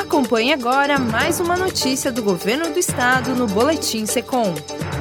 Acompanhe agora mais uma notícia do Governo do Estado no Boletim Secom.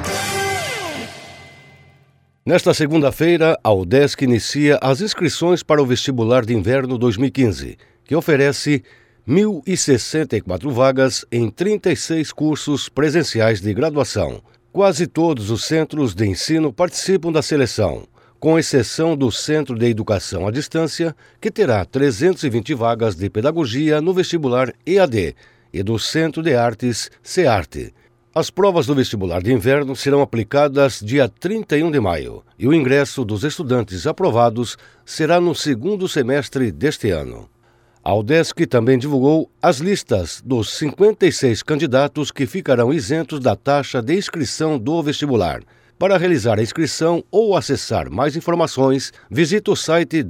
Nesta segunda-feira, a UDESC inicia as inscrições para o Vestibular de Inverno 2015, que oferece 1.064 vagas em 36 cursos presenciais de graduação. Quase todos os centros de ensino participam da seleção, com exceção do Centro de Educação à Distância, que terá 320 vagas de pedagogia no vestibular EAD, e do Centro de Artes CEARTE. As provas do vestibular de inverno serão aplicadas dia 31 de maio e o ingresso dos estudantes aprovados será no segundo semestre deste ano. A UDESC também divulgou as listas dos 56 candidatos que ficarão isentos da taxa de inscrição do vestibular. Para realizar a inscrição ou acessar mais informações, visite o site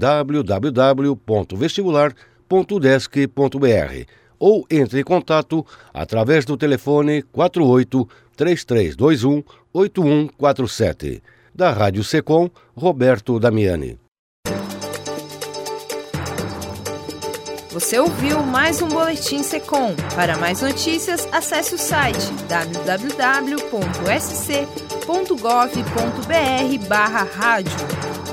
www.vestibular.udesc.br ou entre em contato através do telefone 48-3321-8147. Da Rádio Secom, Roberto Damiani. Você ouviu mais um Boletim Secom. Para mais notícias, acesse o site www.sc.gov.br/rádio.